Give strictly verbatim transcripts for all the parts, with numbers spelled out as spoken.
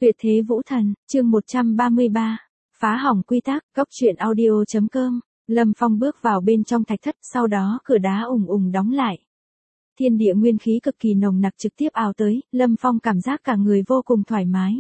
Tuyệt thế vũ thần, chương một trăm ba mươi ba. Phá hỏng quy tắc, góc truyện audio.com. Lâm Phong bước vào bên trong thạch thất, sau đó cửa đá ùng ùng đóng lại. Thiên địa nguyên khí cực kỳ nồng nặc trực tiếp ào tới, Lâm Phong cảm giác cả người vô cùng thoải mái.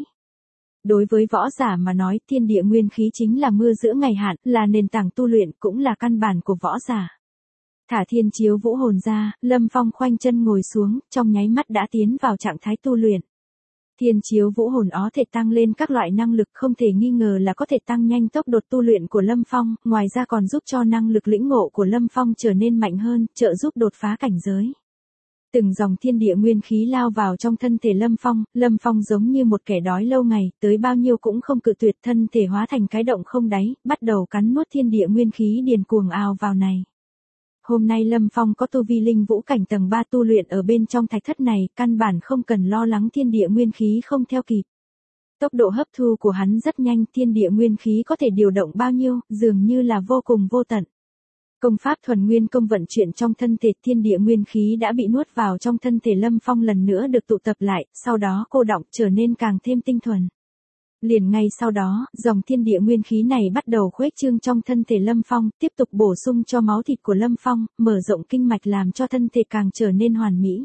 Đối với võ giả mà nói, thiên địa nguyên khí chính là mưa giữa ngày hạn, là nền tảng tu luyện, cũng là căn bản của võ giả. Thả thiên chiếu vũ hồn ra, Lâm Phong khoanh chân ngồi xuống, trong nháy mắt đã tiến vào trạng thái tu luyện. Thiên chiếu vũ hồn ó thể tăng lên các loại năng lực, không thể nghi ngờ là có thể tăng nhanh tốc độ tu luyện của Lâm Phong, ngoài ra còn giúp cho năng lực lĩnh ngộ của Lâm Phong trở nên mạnh hơn, trợ giúp đột phá cảnh giới. Từng dòng thiên địa nguyên khí lao vào trong thân thể Lâm Phong, Lâm Phong giống như một kẻ đói lâu ngày, tới bao nhiêu cũng không cự tuyệt, thân thể hóa thành cái động không đáy, bắt đầu cắn nuốt thiên địa nguyên khí điền cuồng ào vào này. Hôm nay Lâm Phong có tu vi linh vũ cảnh tầng ba tu luyện ở bên trong thạch thất này, căn bản không cần lo lắng thiên địa nguyên khí không theo kịp. Tốc độ hấp thu của hắn rất nhanh, thiên địa nguyên khí có thể điều động bao nhiêu, dường như là vô cùng vô tận. Công pháp thuần nguyên công vận chuyển trong thân thể, thiên địa nguyên khí đã bị nuốt vào trong thân thể Lâm Phong lần nữa được tụ tập lại, sau đó cô đọng trở nên càng thêm tinh thuần. Liền ngay sau đó, dòng thiên địa nguyên khí này bắt đầu khuếch trương trong thân thể Lâm Phong, tiếp tục bổ sung cho máu thịt của Lâm Phong, mở rộng kinh mạch làm cho thân thể càng trở nên hoàn mỹ.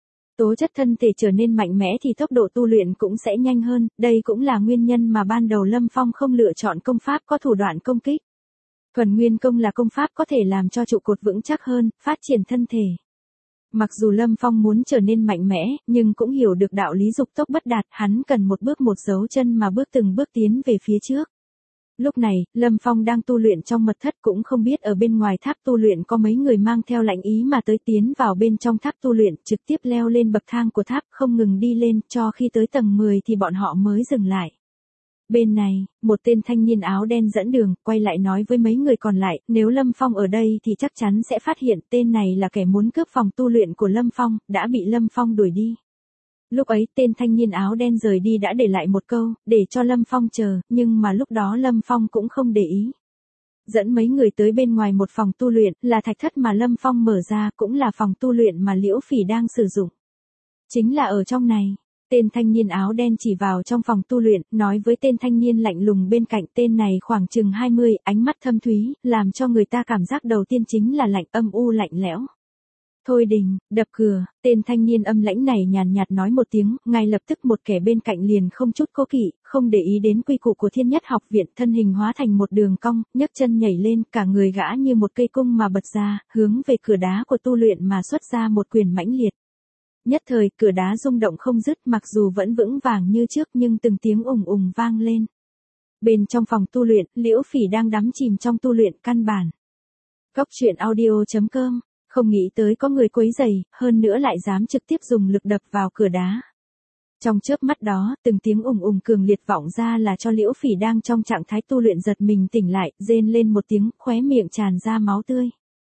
Tố chất thân thể trở nên mạnh mẽ thì tốc độ tu luyện cũng sẽ nhanh hơn, đây cũng là nguyên nhân mà ban đầu Lâm Phong không lựa chọn công pháp có thủ đoạn công kích. Thuần nguyên công là công pháp có thể làm cho trụ cột vững chắc hơn, phát triển thân thể. Mặc dù Lâm Phong muốn trở nên mạnh mẽ, nhưng cũng hiểu được đạo lý dục tốc bất đạt, hắn cần một bước một dấu chân mà bước từng bước tiến về phía trước. Lúc này, Lâm Phong đang tu luyện trong mật thất, cũng không biết ở bên ngoài tháp tu luyện có mấy người mang theo lệnh ý mà tới, tiến vào bên trong tháp tu luyện, trực tiếp leo lên bậc thang của tháp, không ngừng đi lên, cho khi tới tầng mười thì bọn họ mới dừng lại. Bên này, một tên thanh niên áo đen dẫn đường, quay lại nói với mấy người còn lại, nếu Lâm Phong ở đây thì chắc chắn sẽ phát hiện tên này là kẻ muốn cướp phòng tu luyện của Lâm Phong, đã bị Lâm Phong đuổi đi. Lúc ấy tên thanh niên áo đen rời đi đã để lại một câu, để cho Lâm Phong chờ, nhưng mà lúc đó Lâm Phong cũng không để ý. Dẫn mấy người tới bên ngoài một phòng tu luyện, là thạch thất mà Lâm Phong mở ra, cũng là phòng tu luyện mà Liễu Phỉ đang sử dụng. Chính là ở trong này. Tên thanh niên áo đen chỉ vào trong phòng tu luyện, nói với tên thanh niên lạnh lùng bên cạnh, tên này khoảng chừng hai mươi, ánh mắt thâm thúy, làm cho người ta cảm giác đầu tiên chính là lạnh, âm u lạnh lẽo. Thôi đình, đập cửa, tên thanh niên âm lãnh này nhàn nhạt nói một tiếng, ngay lập tức một kẻ bên cạnh liền không chút cố kỵ, không để ý đến quy củ của Thiên Nhất học viện, thân hình hóa thành một đường cong, nhấc chân nhảy lên, cả người gã như một cây cung mà bật ra, hướng về cửa đá của tu luyện mà xuất ra một quyền mãnh liệt. Nhất thời, cửa đá rung động không dứt, mặc dù vẫn vững vàng như trước nhưng từng tiếng ùng ùng vang lên. Bên trong phòng tu luyện, Liễu Phỉ đang đắm chìm trong tu luyện căn bản. Góc truyện audio.com, không nghĩ tới có người quấy rầy, hơn nữa lại dám trực tiếp dùng lực đập vào cửa đá. Trong chớp mắt đó, từng tiếng ùng ùng cường liệt vọng ra là cho Liễu Phỉ đang trong trạng thái tu luyện giật mình tỉnh lại, rên lên một tiếng, khóe miệng tràn ra máu tươi.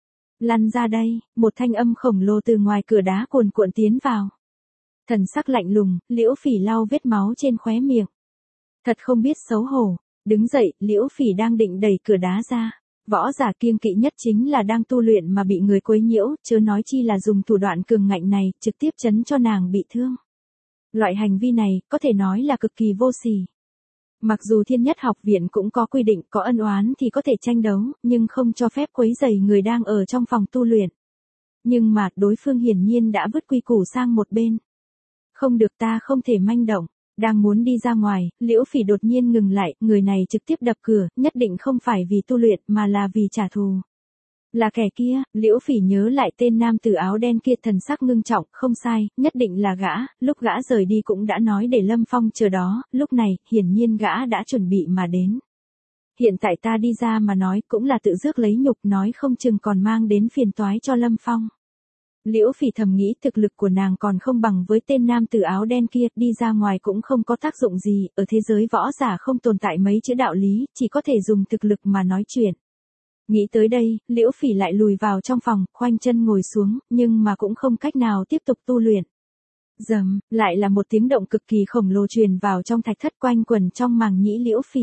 Lăn ra đây, một thanh âm khổng lồ từ ngoài cửa đá cuồn cuộn tiến vào. Thần sắc lạnh lùng, Liễu Phỉ lau vết máu trên khóe miệng. Thật không biết xấu hổ, đứng dậy, Liễu Phỉ đang định đẩy cửa đá ra. Võ giả kiêng kỵ nhất chính là đang tu luyện mà bị người quấy nhiễu, chớ nói chi là dùng thủ đoạn cường ngạnh này, trực tiếp chấn cho nàng bị thương. Loại hành vi này, có thể nói là cực kỳ vô sỉ. Mặc dù Thiên Nhất học viện cũng có quy định, có ân oán thì có thể tranh đấu, nhưng không cho phép quấy rầy người đang ở trong phòng tu luyện. Nhưng mà, đối phương hiển nhiên đã vứt quy củ sang một bên. Không được, ta không thể manh động. Đang muốn đi ra ngoài, Liễu Phỉ đột nhiên ngừng lại, người này trực tiếp đập cửa, nhất định không phải vì tu luyện mà là vì trả thù. Là kẻ kia, Liễu Phỉ nhớ lại tên nam tử áo đen kia, thần sắc ngưng trọng, không sai, nhất định là gã, lúc gã rời đi cũng đã nói để Lâm Phong chờ đó, lúc này, hiển nhiên gã đã chuẩn bị mà đến. Hiện tại ta đi ra mà nói cũng là tự rước lấy nhục, nói không chừng còn mang đến phiền toái cho Lâm Phong. Liễu Phỉ thầm nghĩ thực lực của nàng còn không bằng với tên nam tử áo đen kia, đi ra ngoài cũng không có tác dụng gì, ở thế giới võ giả không tồn tại mấy chữ đạo lý, chỉ có thể dùng thực lực mà nói chuyện. Nghĩ tới đây, Liễu Phỉ lại lùi vào trong phòng, khoanh chân ngồi xuống, nhưng mà cũng không cách nào tiếp tục tu luyện. Rầm, lại là một tiếng động cực kỳ khổng lồ truyền vào trong thạch thất, quanh quẩn trong màng nhĩ Liễu Phỉ.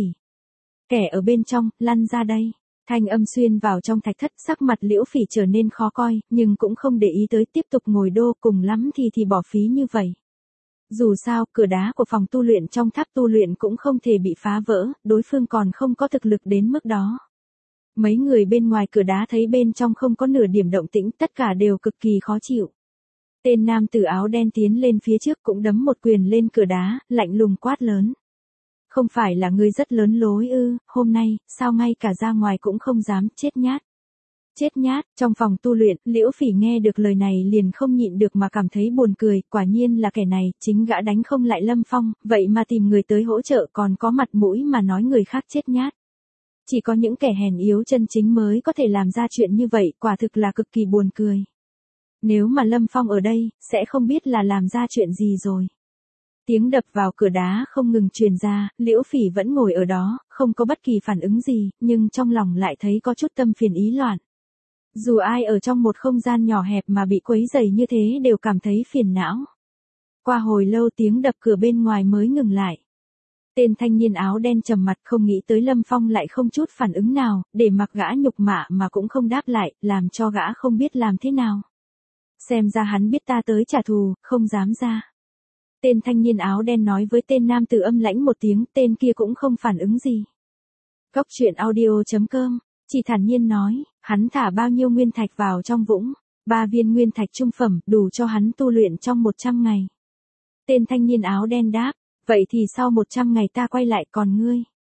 Kẻ ở bên trong, lăn ra đây. Thanh âm xuyên vào trong thạch thất, sắc mặt Liễu Phỉ trở nên khó coi, nhưng cũng không để ý tới, tiếp tục ngồi đô, cùng lắm thì thì bỏ phí như vậy. Dù sao, cửa đá của phòng tu luyện trong tháp tu luyện cũng không thể bị phá vỡ, đối phương còn không có thực lực đến mức đó. Mấy người bên ngoài cửa đá thấy bên trong không có nửa điểm động tĩnh, tất cả đều cực kỳ khó chịu. Tên nam tử áo đen tiến lên phía trước cũng đấm một quyền lên cửa đá, lạnh lùng quát lớn. Không phải là ngươi rất lớn lối ư, hôm nay, sao ngay cả ra ngoài cũng không dám, chết nhát. Chết nhát, trong phòng tu luyện, Liễu Phỉ nghe được lời này liền không nhịn được mà cảm thấy buồn cười, quả nhiên là kẻ này, chính gã đánh không lại Lâm Phong, vậy mà tìm người tới hỗ trợ còn có mặt mũi mà nói người khác chết nhát. Chỉ có những kẻ hèn yếu chân chính mới có thể làm ra chuyện như vậy, quả thực là cực kỳ buồn cười. Nếu mà Lâm Phong ở đây, sẽ không biết là làm ra chuyện gì rồi. Tiếng đập vào cửa đá không ngừng truyền ra, Liễu Phỉ vẫn ngồi ở đó, không có bất kỳ phản ứng gì, nhưng trong lòng lại thấy có chút tâm phiền ý loạn. Dù ai ở trong một không gian nhỏ hẹp mà bị quấy rầy như thế đều cảm thấy phiền não. Qua hồi lâu tiếng đập cửa bên ngoài mới ngừng lại. Tên thanh niên áo đen trầm mặt không nghĩ tới Lâm Phong lại không chút phản ứng nào, để mặc gã nhục mạ mà cũng không đáp lại, làm cho gã không biết làm thế nào. Xem ra hắn biết ta tới trả thù, không dám ra. Tên thanh niên áo đen nói với tên nam tử âm lãnh một tiếng, tên kia cũng không phản ứng gì. Góc truyện audio chấm com, chỉ thản nhiên nói, hắn thả bao nhiêu nguyên thạch vào trong vũng, ba viên nguyên thạch trung phẩm, đủ cho hắn tu luyện trong một trăm ngày. Tên thanh niên áo đen đáp, vậy thì sau một trăm ngày ta quay lại, còn ngươi?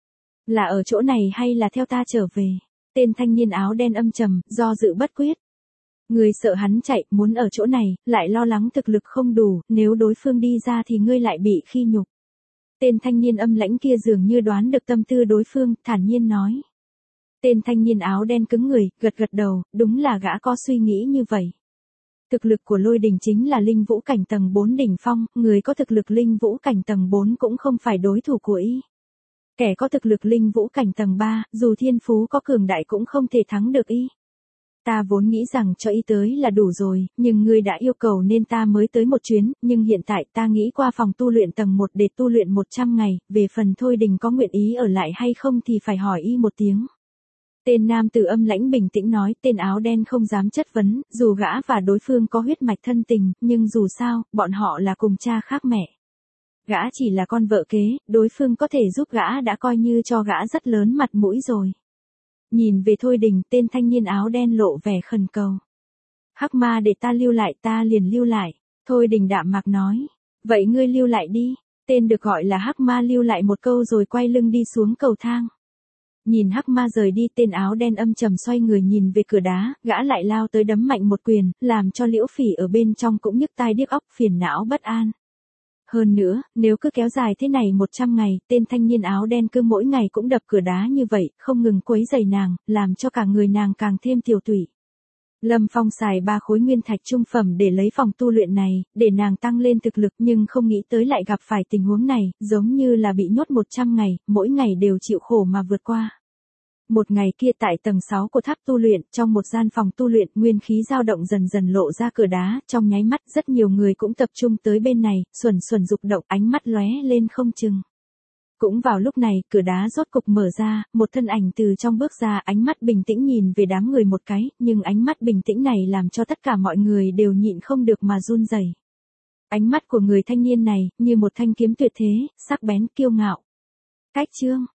Là ở chỗ này hay là theo ta trở về? Tên thanh niên áo đen âm trầm, do dự bất quyết. Ngươi sợ hắn chạy, muốn ở chỗ này, lại lo lắng thực lực không đủ, nếu đối phương đi ra thì ngươi lại bị khi nhục. Tên thanh niên âm lãnh kia dường như đoán được tâm tư đối phương, thản nhiên nói. Tên thanh niên áo đen cứng người, gật gật đầu, đúng là gã có suy nghĩ như vậy. Thực lực của Lôi Đình chính là linh vũ cảnh tầng bốn đỉnh phong, người có thực lực linh vũ cảnh tầng bốn cũng không phải đối thủ của y. Kẻ có thực lực linh vũ cảnh tầng ba, dù thiên phú có cường đại cũng không thể thắng được y. Ta vốn nghĩ rằng cho y tới là đủ rồi, nhưng ngươi đã yêu cầu nên ta mới tới một chuyến, nhưng hiện tại ta nghĩ qua phòng tu luyện tầng một để tu luyện một trăm ngày, về phần Thôi Đình có nguyện ý ở lại hay không thì phải hỏi y một tiếng. Tên nam tử âm lãnh bình tĩnh nói, tên áo đen không dám chất vấn, dù gã và đối phương có huyết mạch thân tình, nhưng dù sao, bọn họ là cùng cha khác mẹ. Gã chỉ là con vợ kế, đối phương có thể giúp gã đã coi như cho gã rất lớn mặt mũi rồi. Nhìn về Thôi Đình, tên thanh niên áo đen lộ vẻ khẩn cầu. Hắc ma để ta lưu lại, ta liền lưu lại. Thôi Đình đạm mạc nói, vậy ngươi lưu lại đi. Tên được gọi là Hắc ma lưu lại một câu rồi quay lưng đi xuống cầu thang. Nhìn Hắc ma rời đi, tên áo đen âm trầm xoay người nhìn về cửa đá, gã lại lao tới đấm mạnh một quyền, làm cho Liễu Phỉ ở bên trong cũng nhức tai điếc óc, phiền não bất an. Hơn nữa, nếu cứ kéo dài thế này một trăm ngày, tên thanh niên áo đen cứ mỗi ngày cũng đập cửa đá như vậy, không ngừng quấy rầy nàng, làm cho cả người nàng càng thêm tiểu tụy. Lâm Phong xài ba khối nguyên thạch trung phẩm để lấy phòng tu luyện này, để nàng tăng lên thực lực, nhưng không nghĩ tới lại gặp phải tình huống này, giống như là bị nhốt một trăm ngày, mỗi ngày đều chịu khổ mà vượt qua. Một ngày kia tại tầng sáu của tháp tu luyện, trong một gian phòng tu luyện, nguyên khí dao động dần dần lộ ra cửa đá, trong nháy mắt rất nhiều người cũng tập trung tới bên này, xuẩn xuẩn dục động, ánh mắt lóe lên không chừng. Cũng vào lúc này, cửa đá rốt cục mở ra, một thân ảnh từ trong bước ra, ánh mắt bình tĩnh nhìn về đám người một cái, nhưng ánh mắt bình tĩnh này làm cho tất cả mọi người đều nhịn không được mà run rẩy. Ánh mắt của người thanh niên này, như một thanh kiếm tuyệt thế, sắc bén kiêu ngạo. Cách chương